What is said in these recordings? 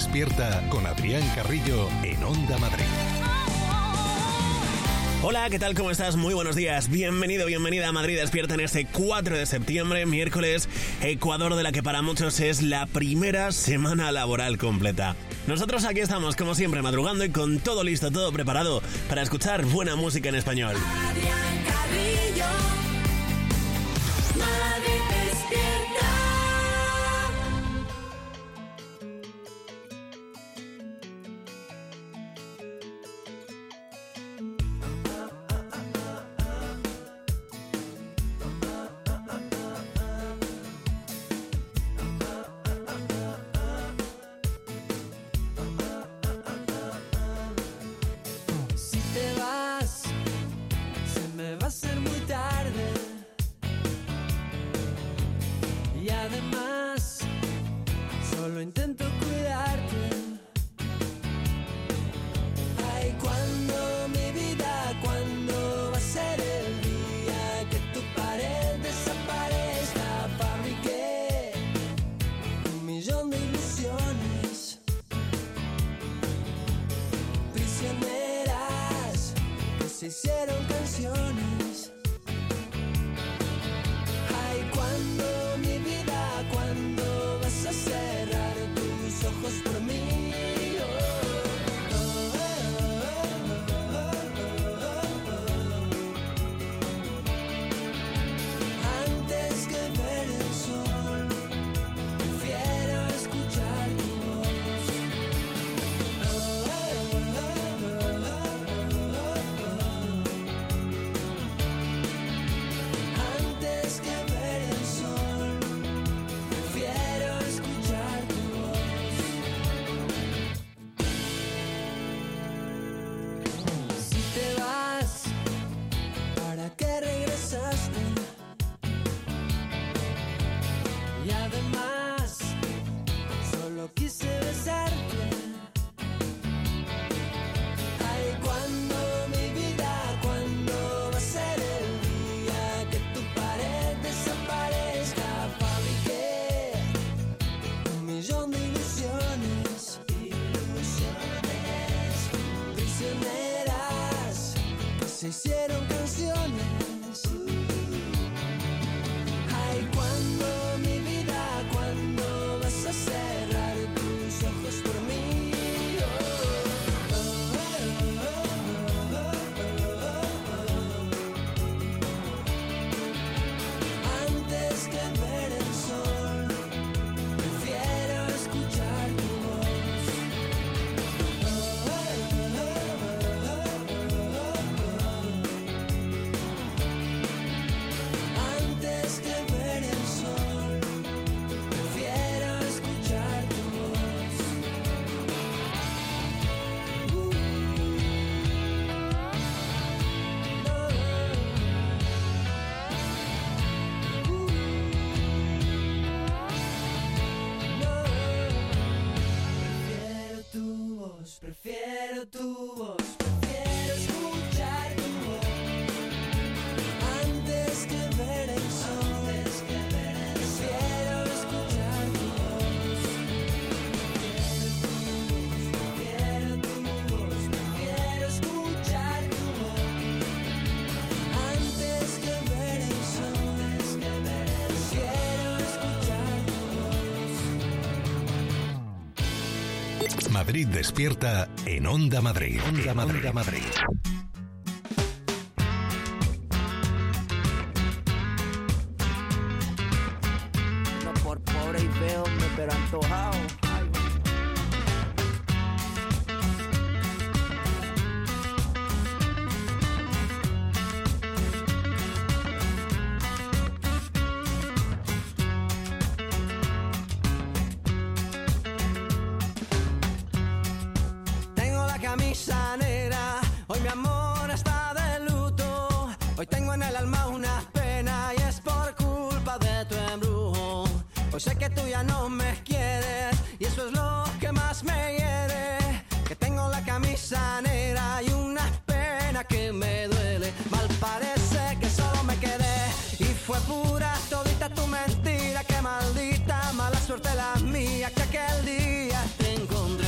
Despierta con Adrián Carrillo en Onda Madrid. Hola, ¿qué tal? ¿Cómo estás? Muy buenos días. Bienvenido, bienvenida a Madrid Despierta en este 4 de septiembre, miércoles, Ecuador, de la que para muchos es la primera semana laboral completa. Nosotros aquí estamos, como siempre, madrugando y con todo listo, todo preparado para escuchar buena música en español. Adrián Carrillo, Madrid Despierta. Se hicieron canciones. Ay, cuando mi vida, cuando vas a cerrar tus ojos por mí. Antes que ver el sol, prefiero escuchar tu voz. Antes que ver el sol, prefiero escuchar tu voz. Si te vas, ¿para qué regresaste? Y además, solo quise besarte. Ay, cuando mi vida, cuando va a ser el día que tu pared desaparezca. Fabriqué un millón de ilusiones, prisioneras que se hicieron canciones. Ay, cuando mi vida, cuando vas a cerrar tus ojos por mí. Antes que ver el sol, prefiero escuchar tu voz. Antes que ver el sol, prefiero escuchar tu voz. Prefiero tu voz, prefiero tu voz, prefiero escuchar tu voz. Antes que ver el sol, prefiero escuchar tu voz. Prefiero tu voz, prefiero escuchar tu voz. Antes que ver el sol, prefiero escuchar tu voz. Madrid Despierta en Onda Madrid. Onda Madrid. No por pobre y feo, pero antojado. Tengo la camisa negra, hoy mi amor está de luto. Hoy tengo en el alma una pena y es por culpa de tu embrujo. Hoy sé que tú ya no me quieres y eso es lo que más me hiere. Que tengo la camisa negra y una pena que me duele. Mal parece que solo me quedé y fue pura todita tu mentira. Que maldita mala suerte la mía que aquel día te encontré.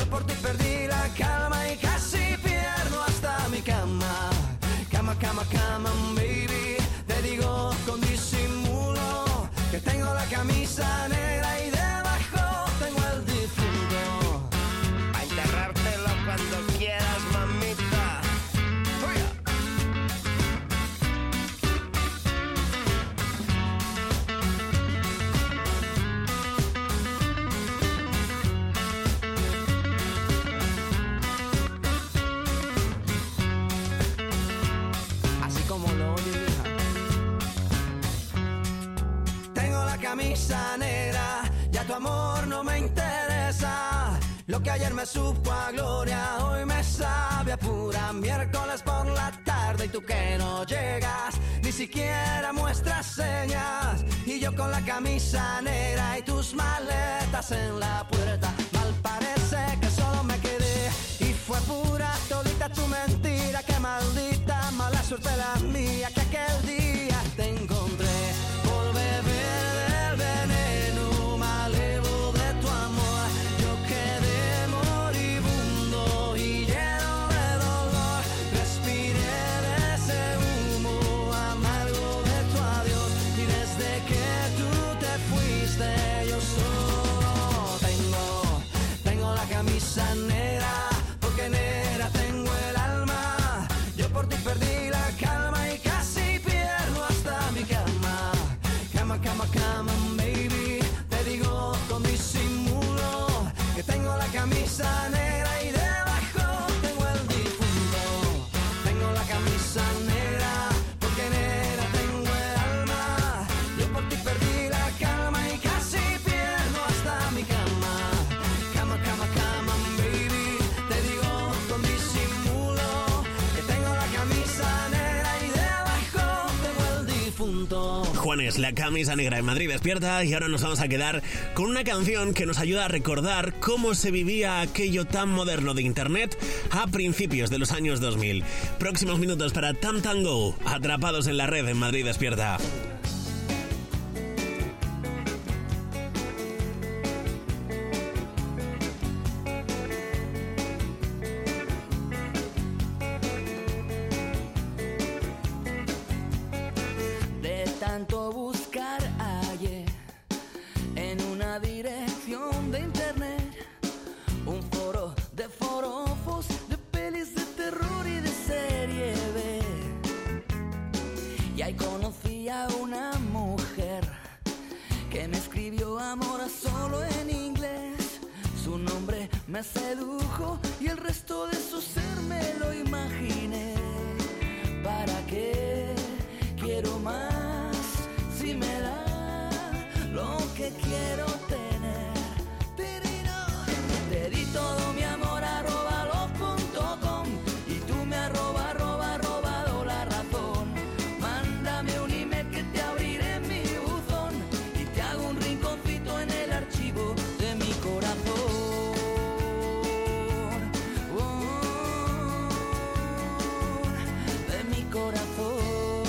por ti perdí la calma y casi pierdo hasta mi cama. Cama, cama, cama, baby. Te digo con disimulo que tengo la camisa negra y debajo tengo el difunto. A enterrártelo cuando quieras, mamita. Así como lo oyes, hija. Tengo la camisa negra, ya tu amor no me interesa. Lo que ayer me supo a gloria, hoy me sabe a pura. Miércoles por la tarde y tú que no llegas, ni siquiera muestras señas. Y yo con la camisa negra y tus maletas en la puerta. Mal parece que solo me quedé y fue pura todita tu mentira. Qué maldita mala suerte la mía que aquel día te encontré. Por beber del veneno malevo de tu amor, yo quedé moribundo y lleno de dolor. Respiré de ese humo amargo de tu adiós y desde que tú te fuiste yo solo tengo la camisa negra, porque negra tengo el alma. Yo por ti perdí la calma y casi pierdo hasta mi cama. Cama, cama, cama, baby. Te digo con disimulo que tengo la camisa negra y debajo tengo el difunto. Tengo la camisa negra, porque negra tengo el alma. Yo por ti perdí la calma y casi pierdo hasta mi cama. Cama, cama, cama, baby. Te digo con disimulo que tengo la camisa negra y debajo tengo el difunto. Juanes, la camisa negra en Madrid Despierta, y ahora nos vamos a quedar con una canción que nos ayuda a recordar cómo se vivía aquello tan moderno de internet a principios de los años 2000. Próximos minutos para Tam Tam Go, atrapados en la red en Madrid Despierta. De tanto buscar hallé en una dirección de internet un foro de forofos, de pelis de terror y de serie B. Y ahí conocí a una mujer que me escribió amor a solo en inglés. Su nombre me sedujo y el resto de su ser me lo imaginé. ¿Para qué quiero más si me da lo que quiero tener? Te di todo mi amor @love.com y tú me robado la razón. Mándame un email que te abriré mi buzón y te hago un rinconcito en el archivo de mi corazón. De mi corazón.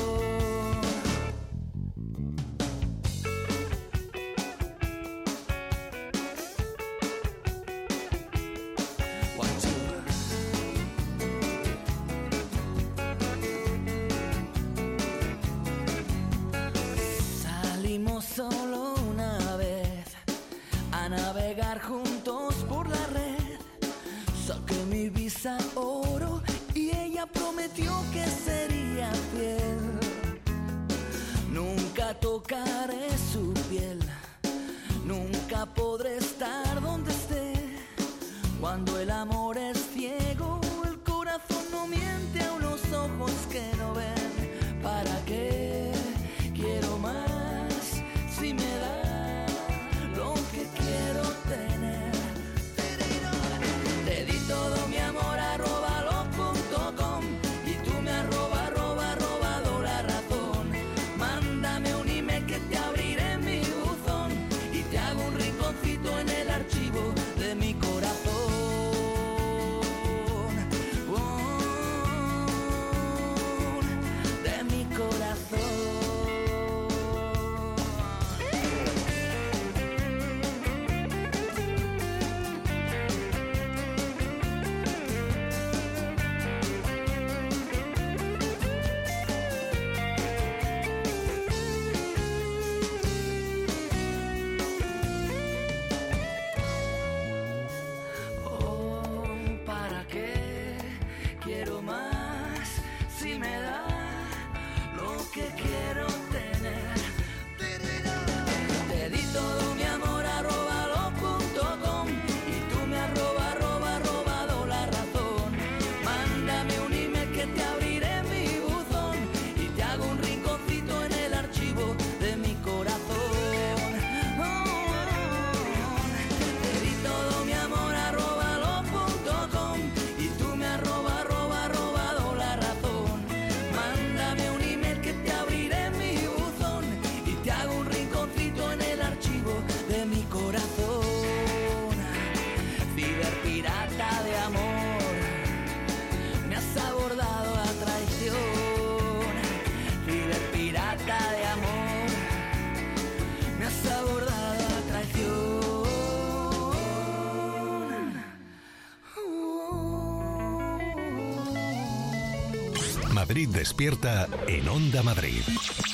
Salimos solo una vez a navegar juntos por la red. Saqué mi visa oro y ella prometió que sería fiel. Nunca tocaré su piel, nunca podré estar donde esté. Cuando el amor es ciego, el corazón no miente a unos ojos que no ven. ¿Para qué quiero más si me da lo que quiero tener? Te di todo mi amor @love.com y tú me has robado la razón. Mándame un email que te abriré mi buzón y te hago un rinconcito en el archivo de mi corazón. De mi corazón. Madrid Despierta en Onda Madrid.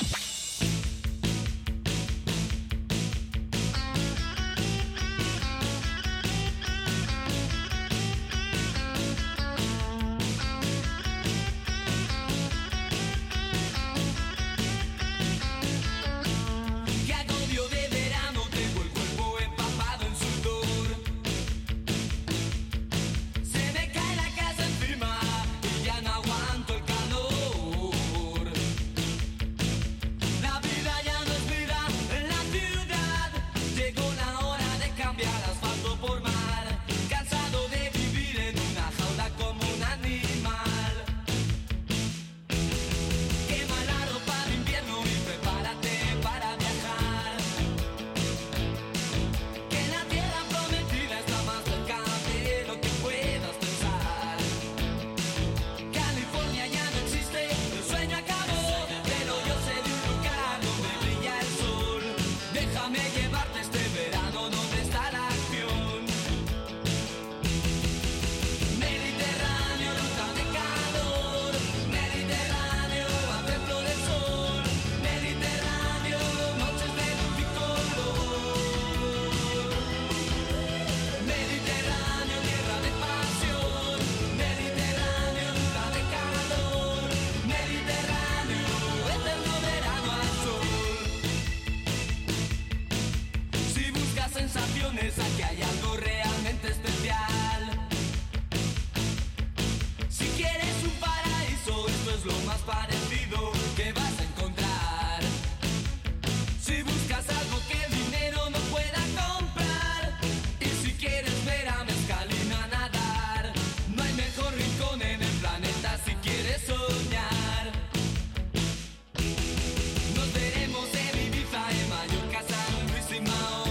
Aquí hay algo realmente especial. Si quieres un paraíso, esto es lo más parecido que vas a encontrar. Si buscas algo que el dinero no pueda comprar, y si quieres ver a Mezcalina nadar, no hay mejor rincón en el planeta si quieres soñar. Nos veremos en Ibiza, en Mallorca, San Luis y Mahón.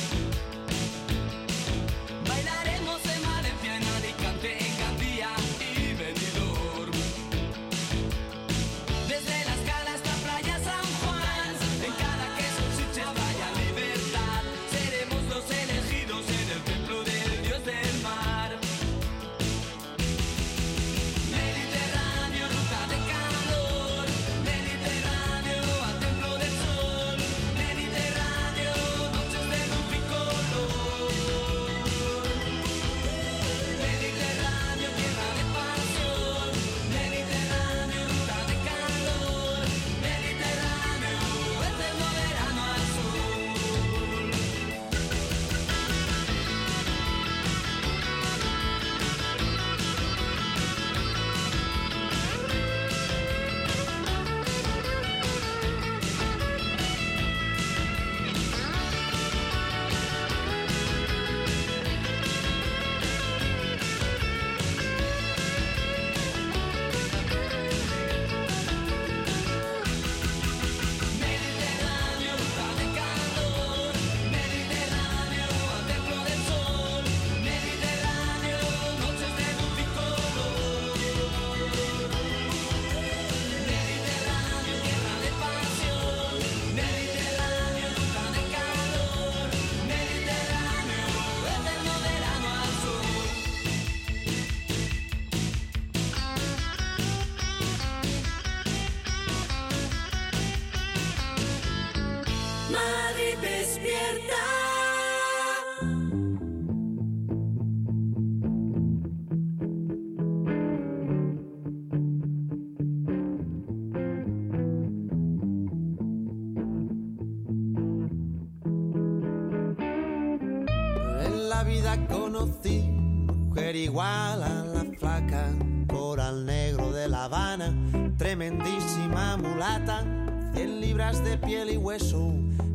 Conocí mujer igual a la flaca, coral negro de La Habana, tremendísima mulata, 100 libras de piel y hueso,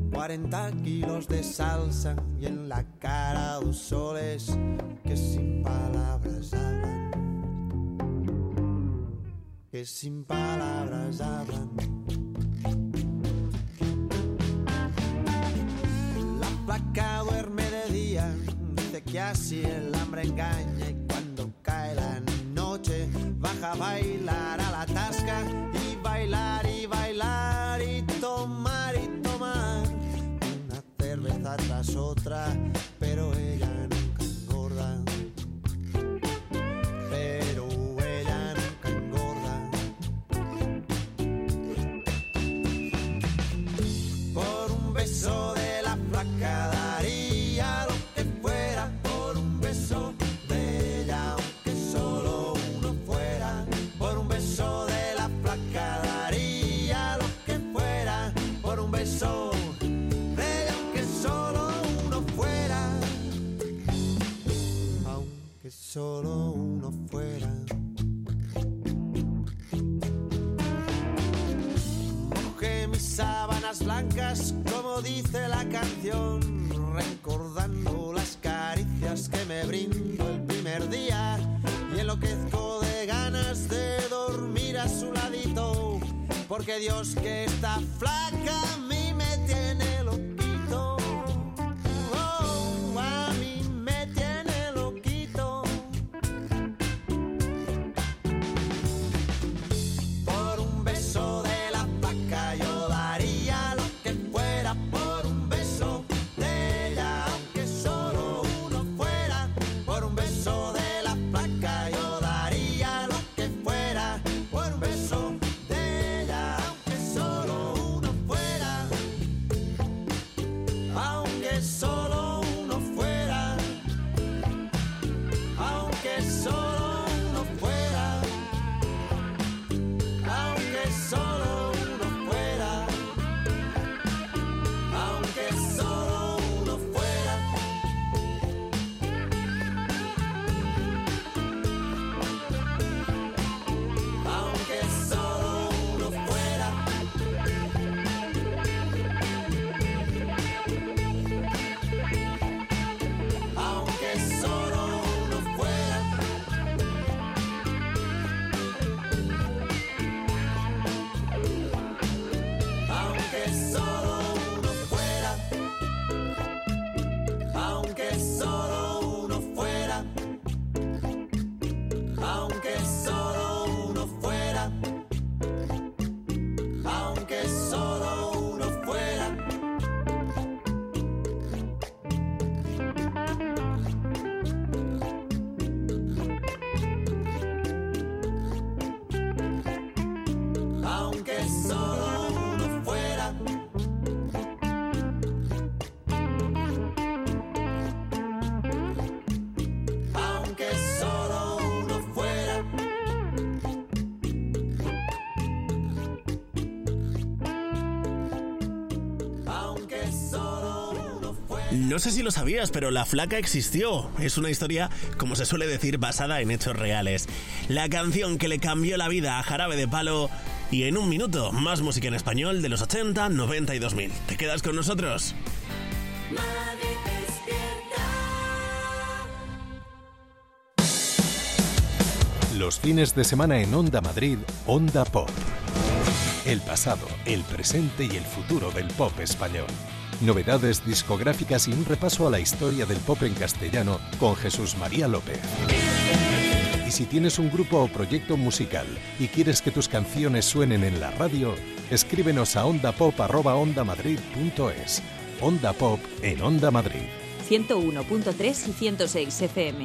40 kilos de salsa y en la cara 2 soles que sin palabras hablan, que sin palabras hablan. La flaca duerme de día, que así el hambre engaña, y cuando cae la noche baja a bailar a la tasca y bailar y bailar y tomar una cerveza tras otra, pero ella nunca engorda, pero ella nunca engorda. solo uno fuera. Mojé mis sábanas blancas, como dice la canción, recordando las caricias que me brindó el primer día, y enloquezco de ganas de dormir a su ladito, porque Dios que está flaca a mí me tiene loquito. Oh, a mí me tiene loquito. Por un beso de la flaca yo daría lo que fuera, por un beso de ella, aunque solo uno fuera. Por un beso de la flaca yo daría lo que fuera, por un beso de ella, aunque solo uno fuera. Aunque solo uno fuera. Aunque solo uno fuera. Aunque solo uno fuera. Aunque solo uno fuera. Aunque solo uno fuera. Aunque solo uno fuera. Aunque solo uno fuera. Aunque solo uno fuera. Aunque solo uno fuera. Aunque solo uno fuera. Aunque solo uno fuera. Aunque solo uno fuera. Aunque solo uno fuera. No sé si lo sabías, pero La Flaca existió. Es una historia, como se suele decir, basada en hechos reales. La canción que le cambió la vida a Jarabe de Palo. Y en un minuto, más música en español de los 80, 90 y 2000. ¿Te quedas con nosotros? Madrid despierta. Los fines de semana en Onda Madrid, Onda Pop. El pasado, el presente y el futuro del pop español. Novedades discográficas y un repaso a la historia del pop en castellano con Jesús María López. Y si tienes un grupo o proyecto musical y quieres que tus canciones suenen en la radio, escríbenos a ondapop@ondamadrid.es. Onda Pop en Onda Madrid. 101.3 y 106 FM.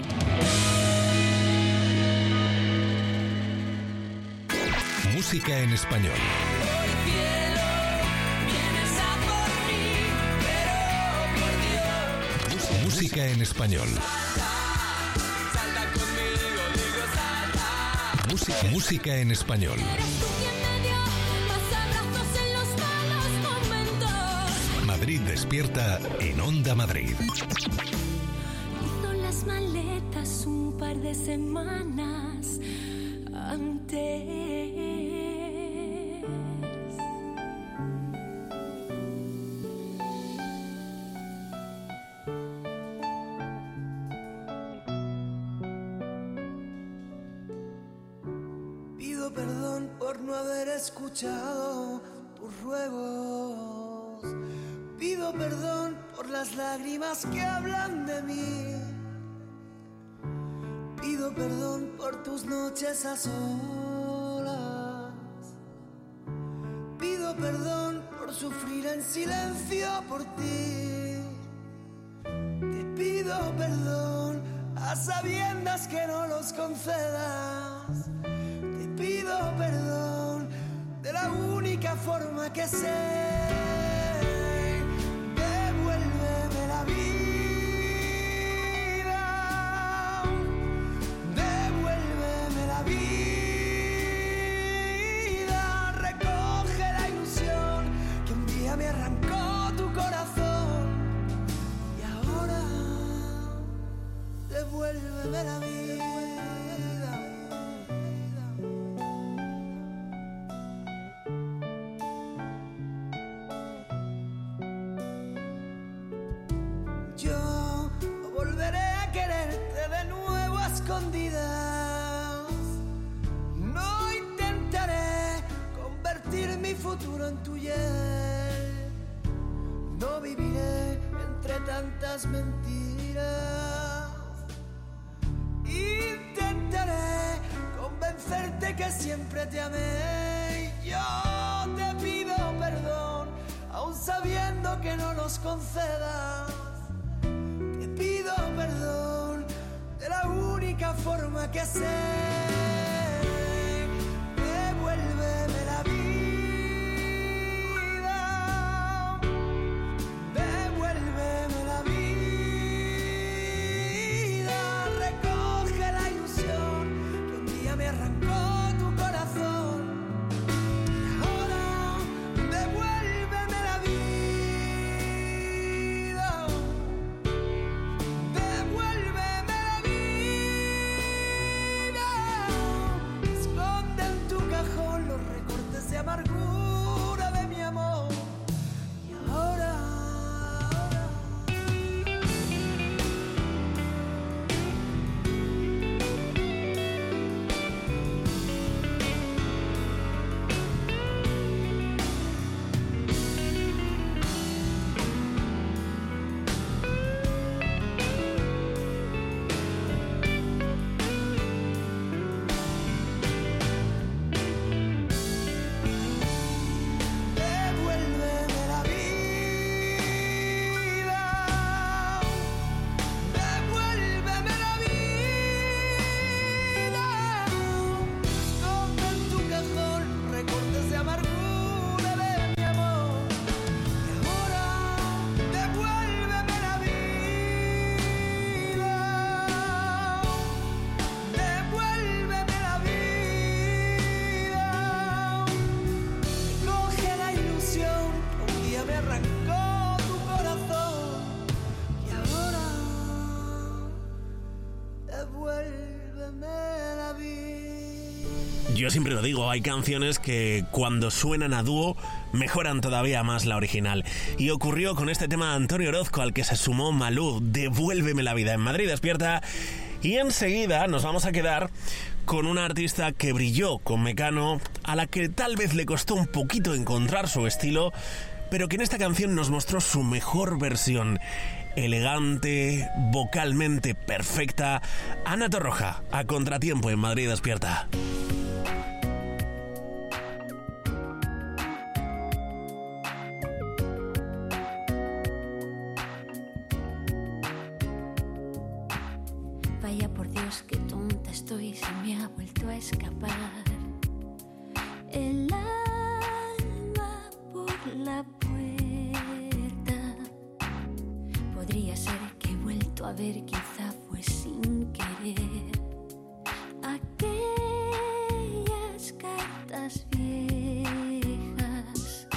Música en español. Música en español. Música en español. Madrid despierta en Onda Madrid. Hizo las maletas un par de semanas antes. Pido perdón por no haber escuchado tus ruegos. Pido perdón por las lágrimas que hablan de mí. Pido perdón por tus noches a solas. Pido perdón por sufrir en silencio por ti. Te pido perdón a sabiendas que no los concedas. Te pido perdón de la única forma que sé. Devuélveme la vida. Devuélveme la vida. Recoge la ilusión que un día me arrancó tu corazón. Y ahora devuélveme la vida. escondidas. No intentaré convertir mi futuro en tu ayer. No viviré entre tantas mentiras. Intentaré convencerte que siempre te amé. Yo te pido perdón, aun sabiendo que no los concedas. Te pido perdón de la única forma que sé. Devuélveme la vida. Devuélveme la vida. Recoge la ilusión que un día me arrancó tu corazón. Ahora devuélveme la vida. Devuélveme la vida. Esconde en tu cajón los recortes de amargura de mi amor. Y ahora devuélveme la vida. Devuélveme la vida. Esconde en tu cajón recortes de amargura de mi amor. Y ahora devuélveme la vida. Devuélveme la vida. Coge la ilusión que un día me arrancó tu corazón. Y ahora devuélveme la vida. Yo siempre lo digo, hay canciones que cuando suenan a dúo mejoran todavía más la original. Y ocurrió con este tema de Antonio Orozco, al que se sumó Malú, Devuélveme la vida, en Madrid Despierta. Y enseguida nos vamos a quedar con una artista que brilló con Mecano, a la que tal vez le costó un poquito encontrar su estilo, pero que en esta canción nos mostró su mejor versión. Elegante, vocalmente perfecta. Ana Torroja, a contratiempo en Madrid Despierta. Vaya por Dios, qué tonta estoy, se me ha vuelto a escapar el alma por la puerta. Podría ser que he vuelto a ver, quizá fue sin querer, aquellas cartas viejas.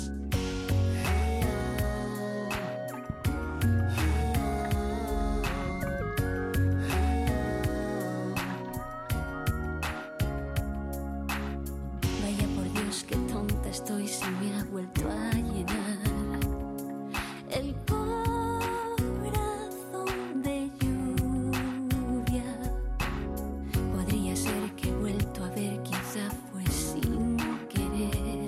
Vaya por Dios, qué tonta estoy, se me ha vuelto a llenar el corazón de lluvia. Podría ser que he vuelto a ver, quizá fue sin querer,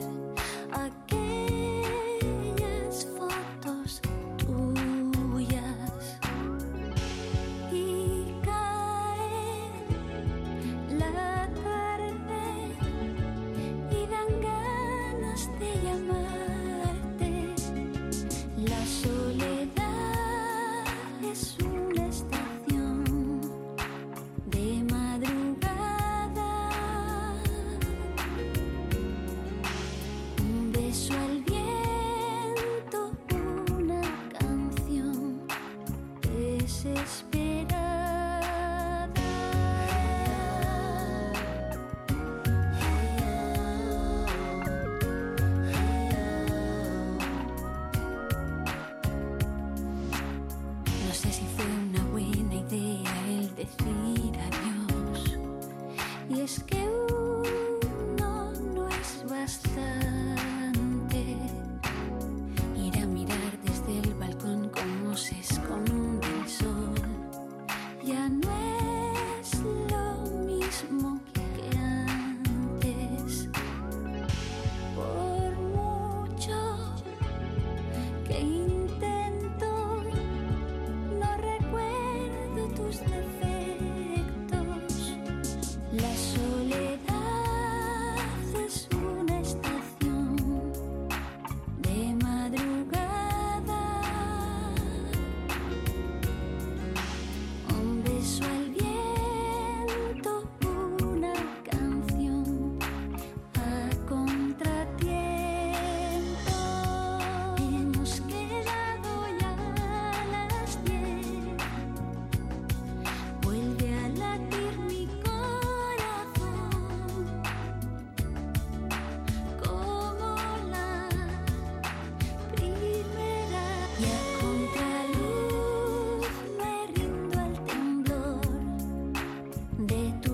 aquellas fotos tuyas. Y cae la tarde y dan ganas de llamarte. La soledad es una estación de madrugada. Un beso al viento, una canción desesperada. No sé si fue una buena idea el decir adiós. Y es que uno no es bastante. Ir a mirar desde el balcón cómo se esconde el sol. Ya no es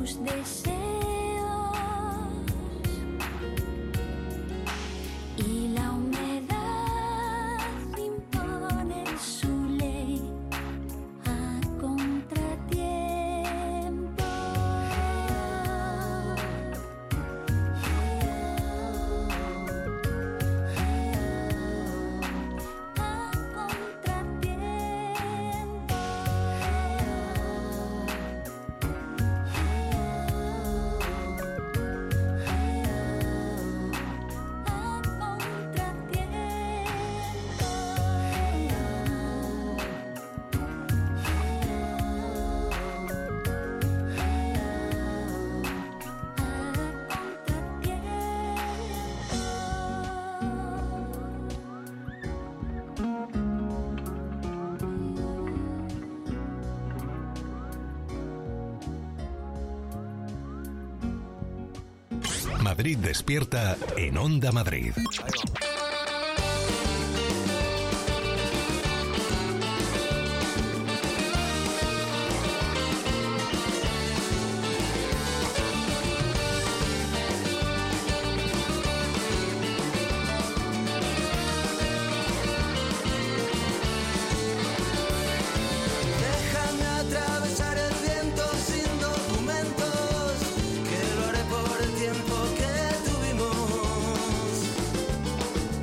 tus deseos y la humedad impone su ley a contratiempo. Madrid despierta en Onda Madrid. Déjame atravesar el viento sin documentos, que lo haré por el tiempo que tuvimos.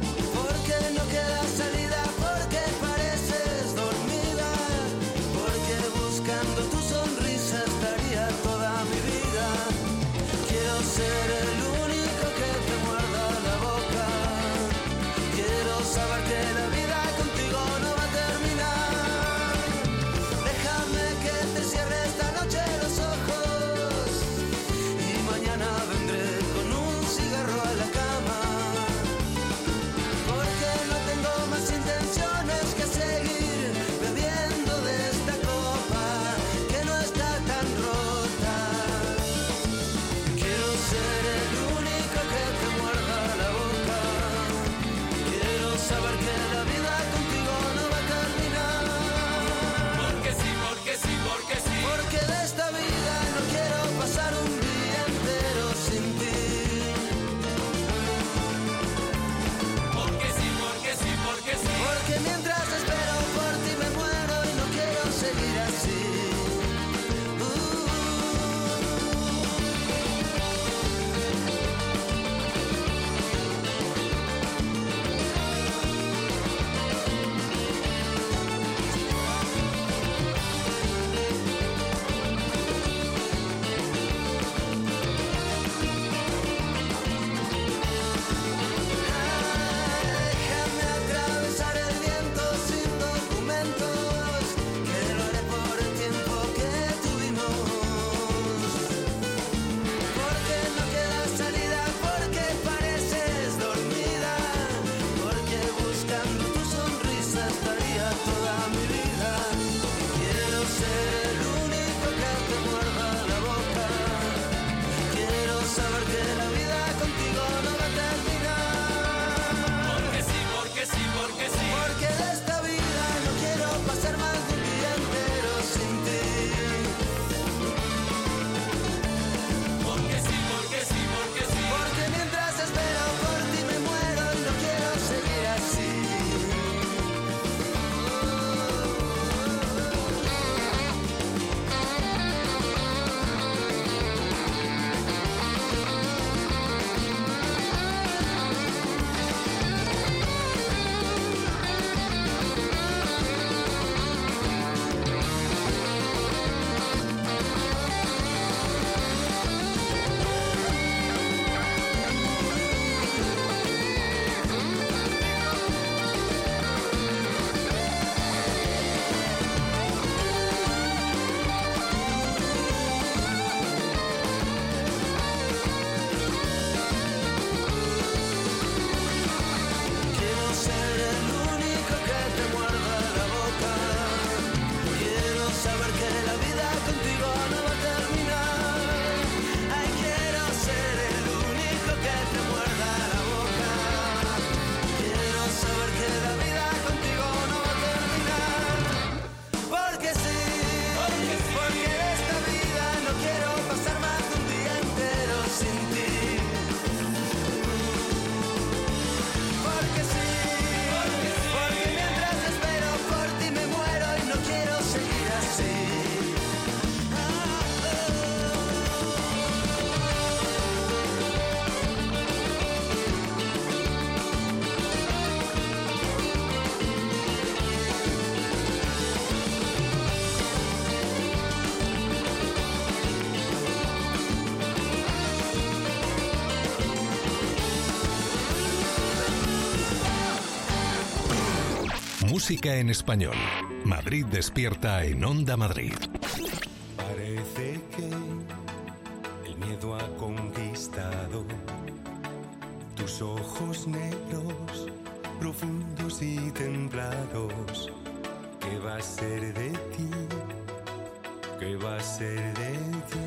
Música en español. Madrid despierta en Onda Madrid. Parece que el miedo ha conquistado tus ojos negros, profundos y templados. ¿Qué va a ser de ti? ¿Qué va a ser de ti?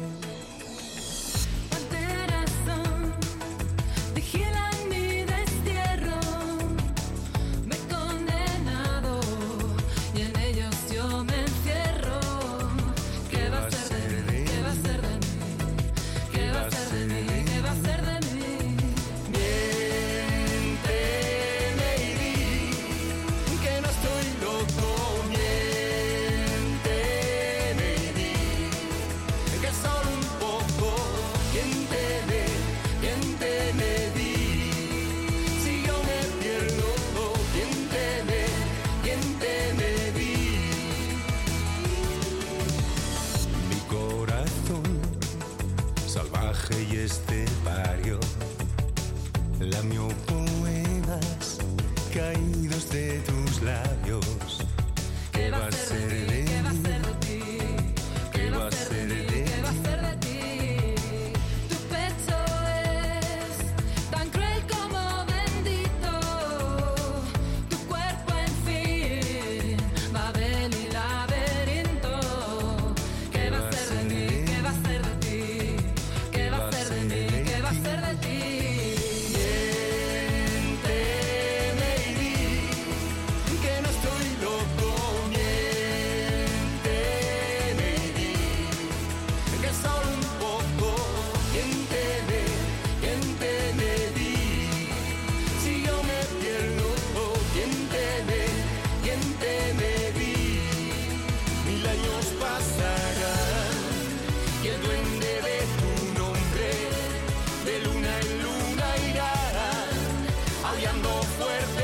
Y estepario lamió poemas caídos de tus labios. ¿Qué va a ser de ti? ¿Qué va a ser de ti? ¿Qué va a ser de ti? Tu pecho es tan cruel como bendito. Tu cuerpo en fin, Babel y laberinto. ¿Qué va a ser de mí? ¿Qué va a ser de ti? ¿Qué va a ser de mí? ¿Qué va a ser de ti? Miénteme y di que no estoy loco. Miénteme y di que solo un poco. Miénteme, miénteme y di si yo me pierdo. Miénteme, miénteme y di 1000 años pasarán y el duende de tu nombre de luna en luna irá aullando fuerte.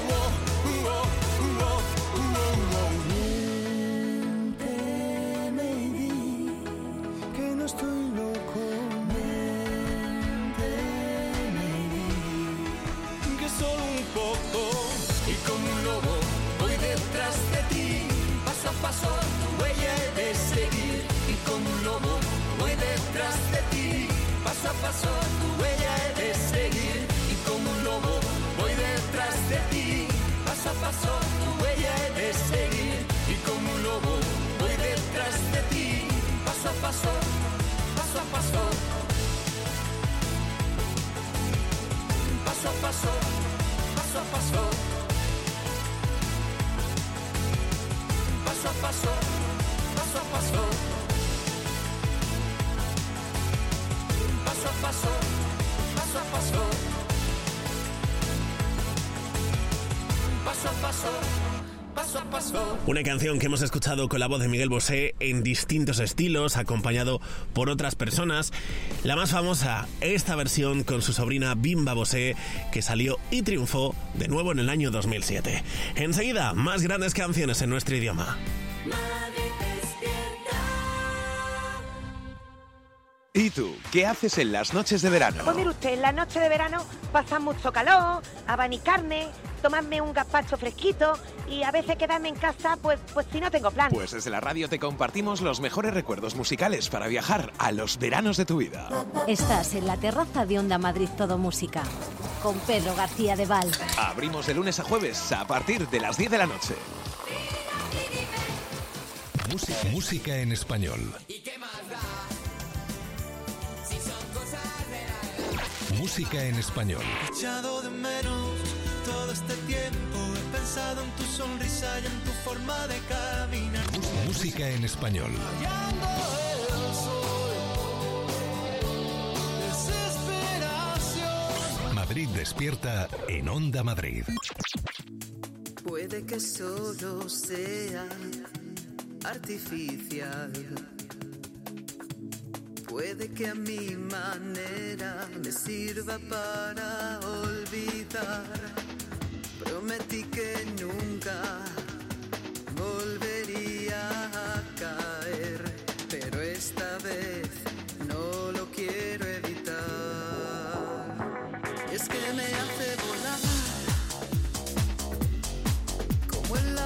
Miénteme y di que no estoy loco. Miénteme y di que solo un poco y como un lobo voy detrás de ti. Paso a paso tu huella he de seguir y como un lobo voy detrás de ti. Paso a paso tu huella he de seguir y como un lobo voy detrás de ti. Paso a paso tu huella he de seguir y como un lobo voy detrás de ti. Paso a paso, paso a paso. Paso a paso, paso a paso. Paso a paso, paso a paso. Paso a paso, paso a paso. Paso a paso, paso a paso. Una canción que hemos escuchado con la voz de Miguel Bosé en distintos estilos, acompañado por otras personas. La más famosa, esta versión con su sobrina Bimba Bosé, que salió y triunfó de nuevo en el año 2007. Enseguida, más grandes canciones en nuestro idioma. ¿Y tú? ¿Qué haces en las noches de verano? Pues mire usted, en las noches de verano pasa mucho calor, abanicarme, tomarme un gazpacho fresquito y a veces quedarme en casa, pues si no tengo plan. Pues desde la radio te compartimos los mejores recuerdos musicales para viajar a los veranos de tu vida. Estás en la terraza de Onda Madrid Todo Música, con Pedro García de Val. Abrimos de lunes a jueves a partir de las 10 de la noche. Música en español. Música en español. He echado de menos todo este tiempo. He pensado en tu sonrisa y en tu forma de caminar. Música en español. Rayando el sol. Desesperación. Madrid despierta en Onda Madrid. Puede que solo sea artificial. Puede que a mi manera me sirva para olvidar. Prometí que nunca volvería a caer, pero esta vez no lo quiero evitar. Y es que me hace volar como el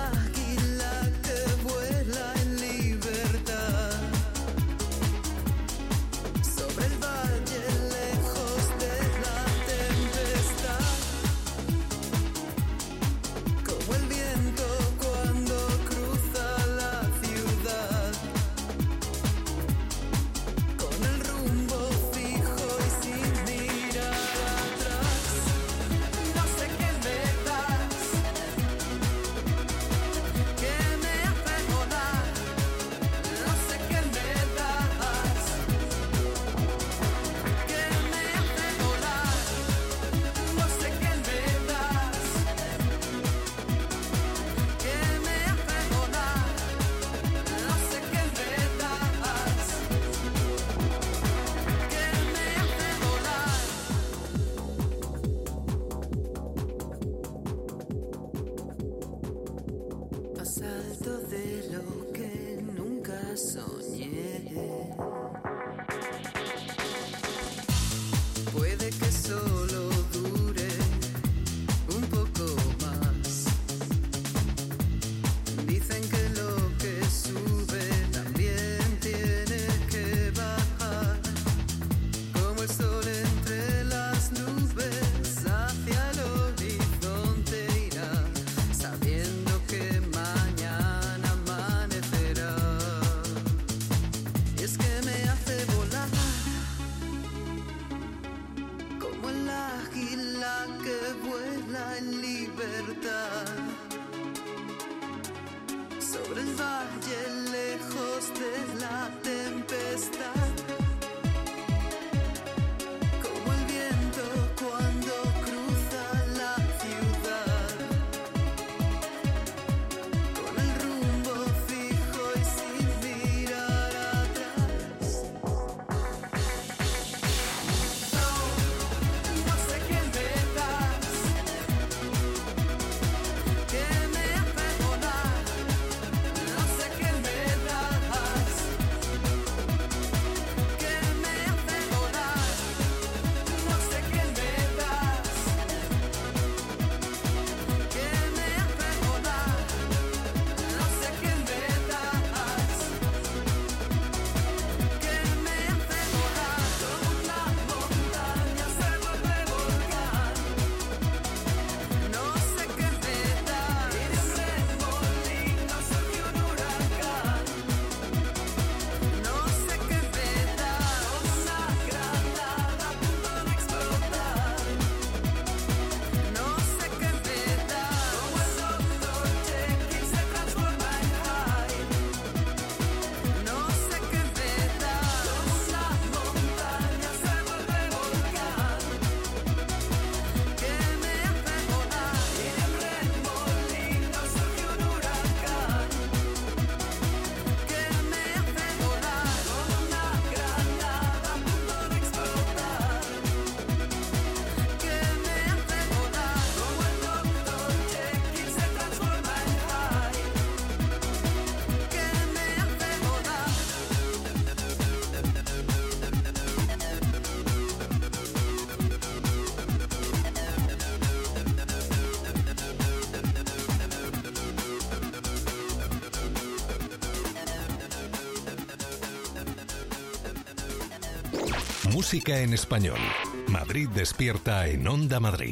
Música en español. Madrid despierta en Onda Madrid.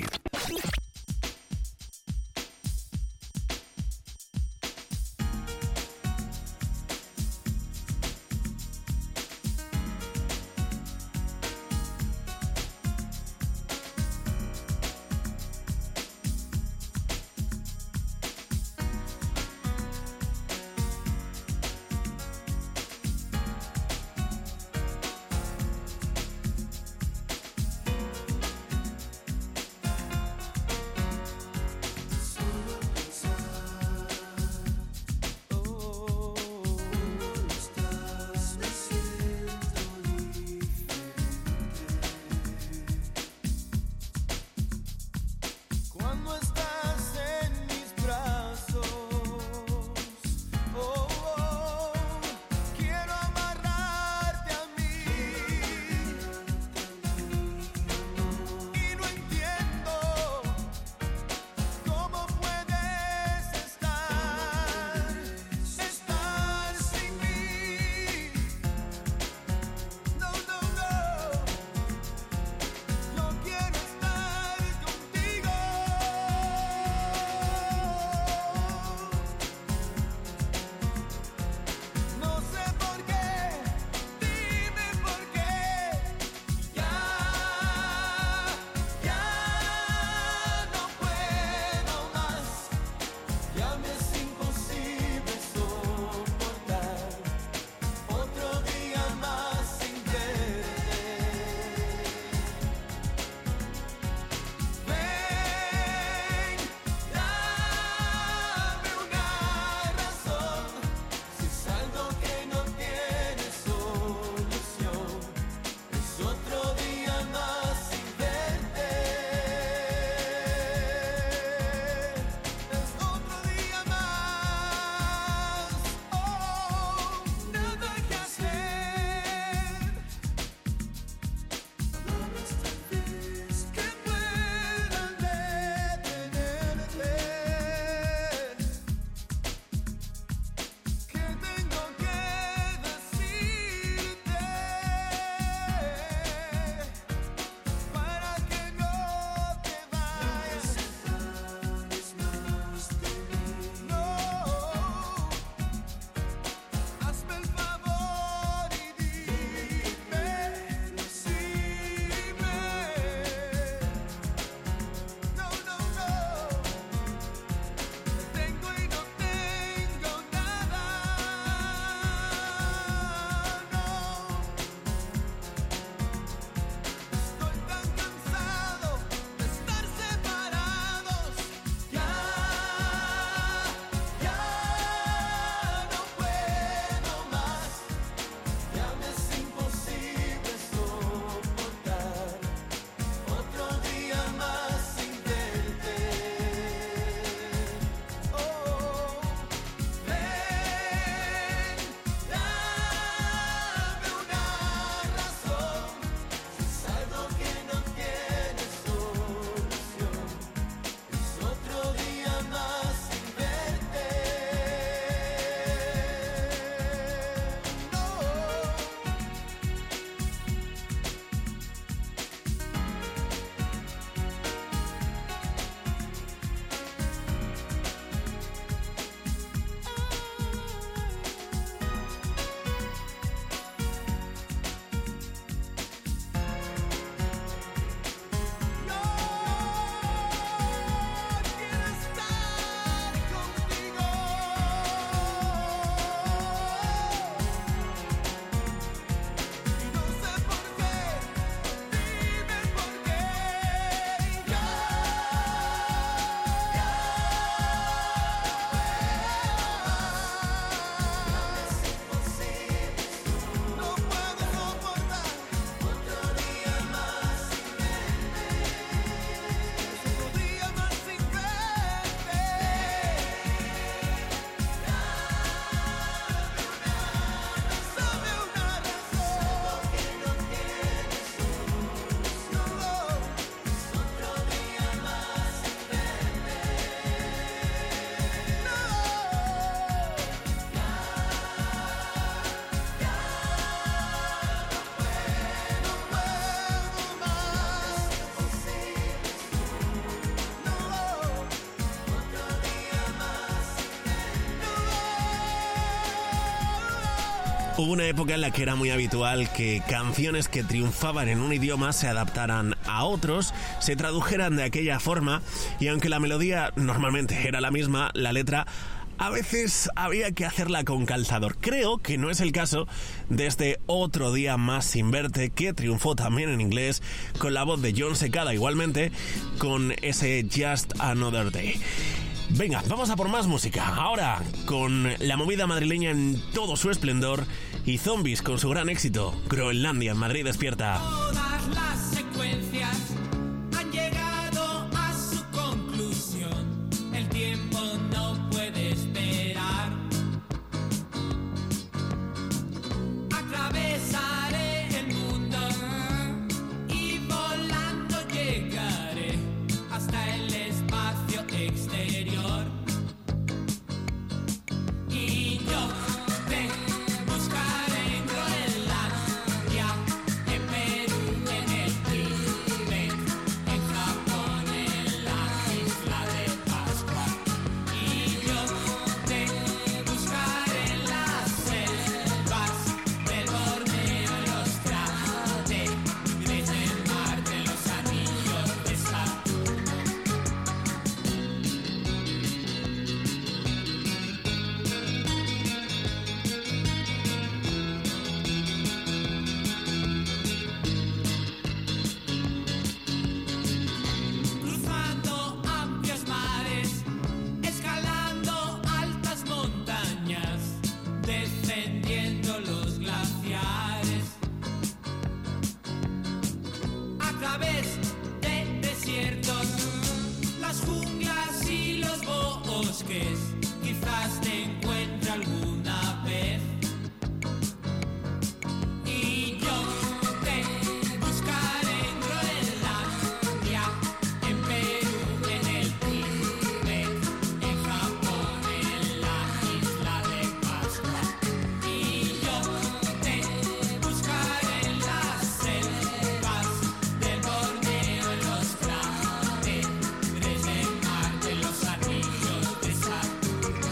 Hubo una época en la que era muy habitual que canciones que triunfaban en un idioma se adaptaran a otros, se tradujeran de aquella forma, y aunque la melodía normalmente era la misma, la letra a veces había que hacerla con calzador. Creo que no es el caso de este Otro día más sin verte, que triunfó también en inglés con la voz de Jon Secada, igualmente con ese Just Another Day. Venga, vamos a por más música. Ahora, con la movida madrileña en todo su esplendor y Zombies con su gran éxito, Groenlandia en Madrid Despierta. Todas las secuencias han llegado a su conclusión. El tiempo no puede esperar. Atravesaré el mundo y volando llegaré hasta el espacio exterior. Y yo te buscaré en Groenlandia, en Perú, en el Tíbet, en Japón, en la isla de Pascua. Y yo te buscaré en las selvas del Borneo, en los cráteres de Marte, en los anillos de Saturno. Cruzando amplios mares, escalando altas montañas, descendiendo los glaciares, a través de desiertos, las junglas y los bosques, quizás te encuentre alguna vez. Y yo te buscaré en Groenlandia, en Perú, en el Tíbet, en Japón, en la isla de Pascua. Y yo te buscaré en las selvas del Borneo, en los cráteres de Marte, en los anillos de Saturno.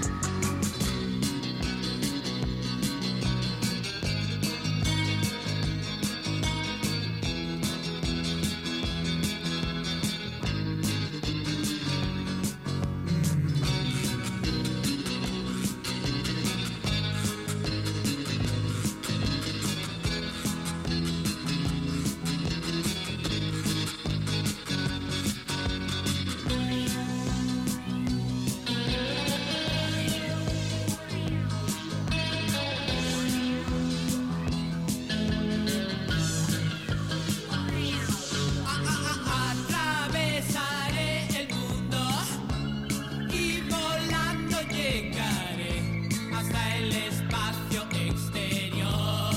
Atravesaré el mundo y volando llegaré hasta el espacio exterior.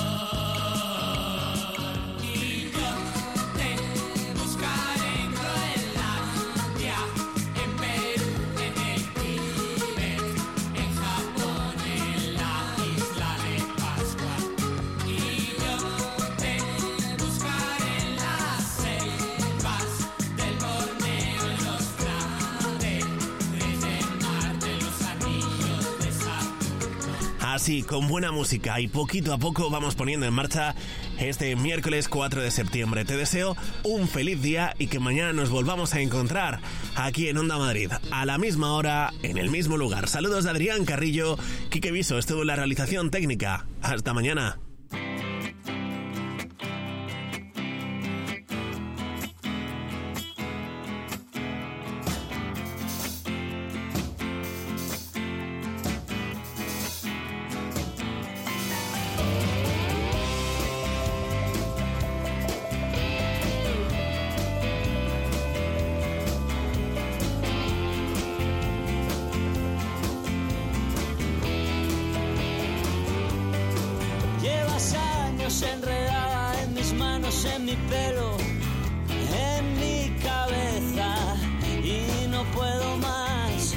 Y yo te buscaré en Groenlandia, en Perú, en el Tíbet, en Japón, en la isla de Pascua. Y yo te buscaré en las selvas del Borneo, en los cráteres de Marte, en los anillos de Saturno. Así, con buena música y poquito a poco vamos poniendo en marcha este miércoles 4 de septiembre. Te deseo un feliz día y que mañana nos volvamos a encontrar aquí en Onda Madrid, a la misma hora, en el mismo lugar. Saludos de Adrián Carrillo. Quique Viso estuvo en la realización técnica. Hasta mañana. Llevas años enredada en mis manos, en mi pelo, en mi cabeza, y no puedo más,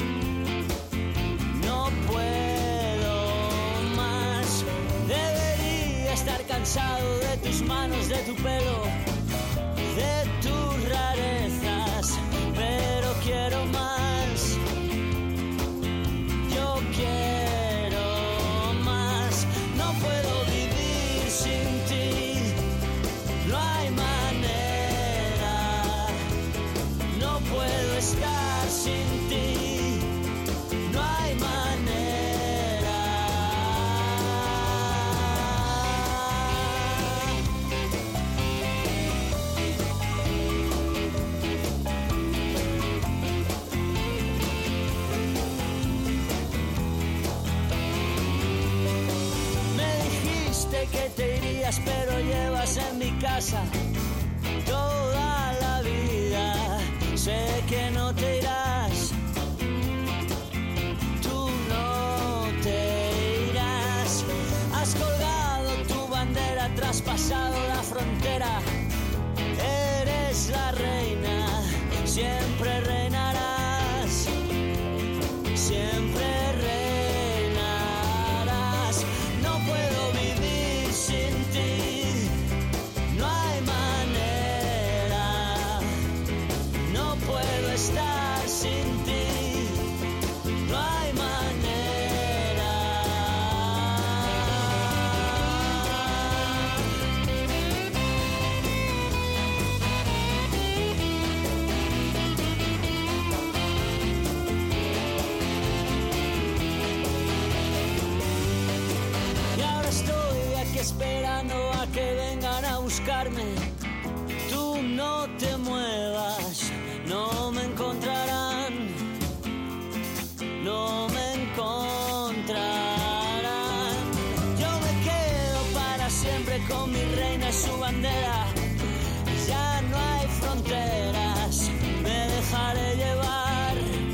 no puedo más. Debería estar cansado de tus manos, de tu pelo, de tus rarezas, pero quiero más, yo quiero más. casa toda la vida. Sé que no te irás, tú no te irás. Has colgado tu bandera, traspasado la frontera. Eres la reina, siempre reinarás, siempre reinarás. No puedo vivir sin ti, no hay manera. No puedo estar sin ti, no hay manera. Y ahora estoy aquí esperando a que vengan a buscarme. Tú no te muevas, no me encontrarán, no me encontrarán. Yo me quedo para siempre con mi reina y su bandera. Ya no hay fronteras, me dejaré llevar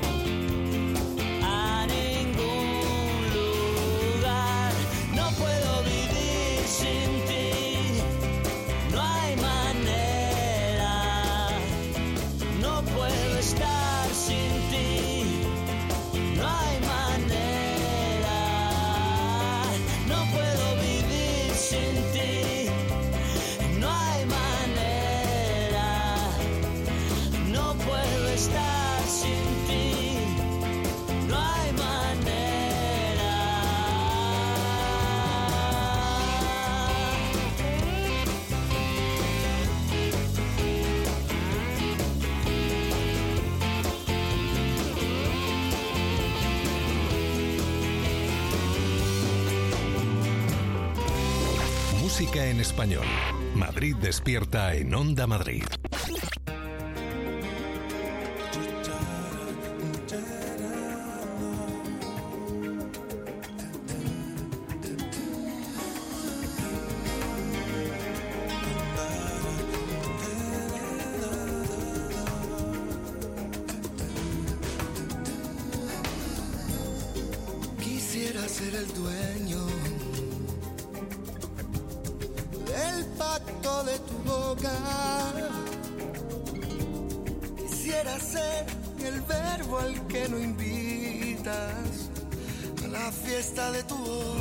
a ningún lugar. No puedo vivir sin ti, no hay manera. No puedo estar sin ti, no hay manera. No puedo vivir sin ti, no hay manera. No puedo estar sin ti, no hay manera. Música en español. Madrid despierta en Onda Madrid. Quisiera ser el dueño del pacto de tu boca. Quisiera ser el verbo al que no invitas a la fiesta de tu voz.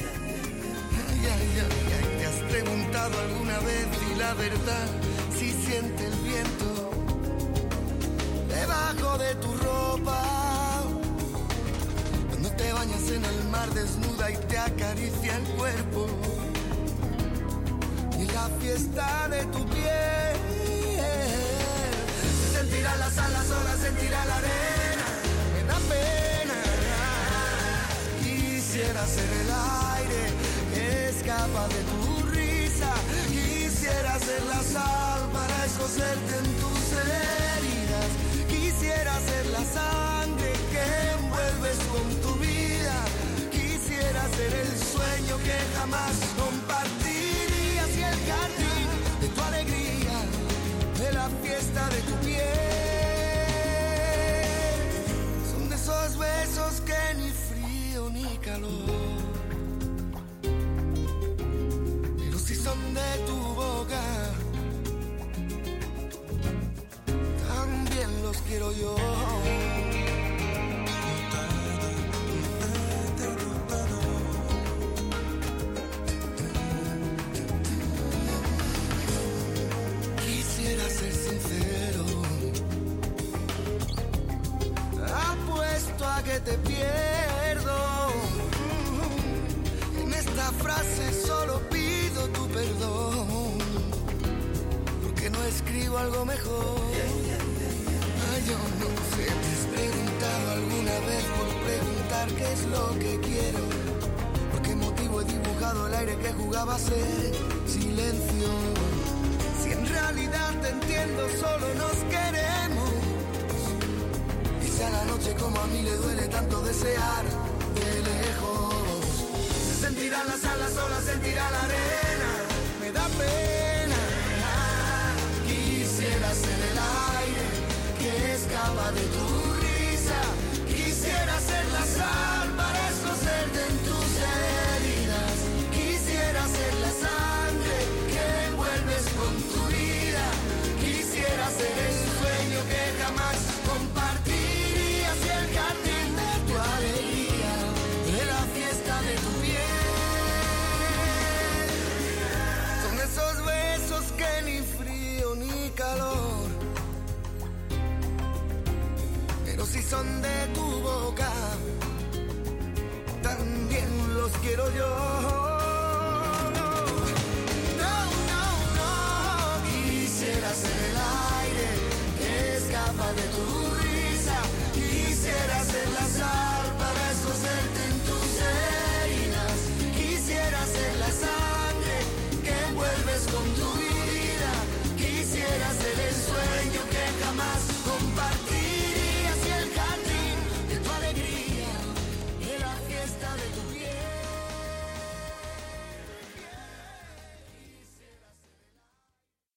¿Te has preguntado alguna vez y la verdad si siente el viento debajo de tu ropa? Cuando te bañas en el mar desnuda y te acaricia el cuerpo. Y la fiesta de tu piel se sentirá la sal, las olas, sentirá la arena. Me da pena. Quisiera ser el aire que escapa de tu risa. Quisiera ser la sal para escocerte en tus heridas. Quisiera ser la sangre que envuelves con tu vida. Quisiera ser el sueño que jamás compartirías y el jardín de tu alegría, de la fiesta de tu piel. Son de esos besos que ni frío ni calor, pero si son de tu boca, también los quiero yo. Quisiera ser sincero, apuesto a que te pierdo. En esta frase solo pido tu perdón, porque no escribo algo mejor. Ay, yo no sé, ¿te has preguntado alguna vez por preguntar qué es lo que quiero? ¿Por qué motivo he dibujado el aire que jugaba a ser silencio? Si en realidad te entiendo, solo nos queremos. Dice a la noche como a mí le duele tanto desear de lejos. Se sentirán las alas, solas sentirá la arena. Me da pena. escapa de tu risa. Quisiera ser la sal para escocerte en tus heridas. Quisiera ser la sangre que envuelves con tu vida. Quisiera ser el sueño que jamás compartirías y el jardín de tu alegría, de la fiesta de tu piel. Son esos besos que ni frío ni calor, pero si son de tu boca, también los quiero yo. No, no, no. Quisiera ser el aire que escapa de tu risa. Quisiera ser la sal para escocerte en tus heridas. Quisiera ser la sangre que envuelves con tu vida. Quisiera ser el sueño que jamás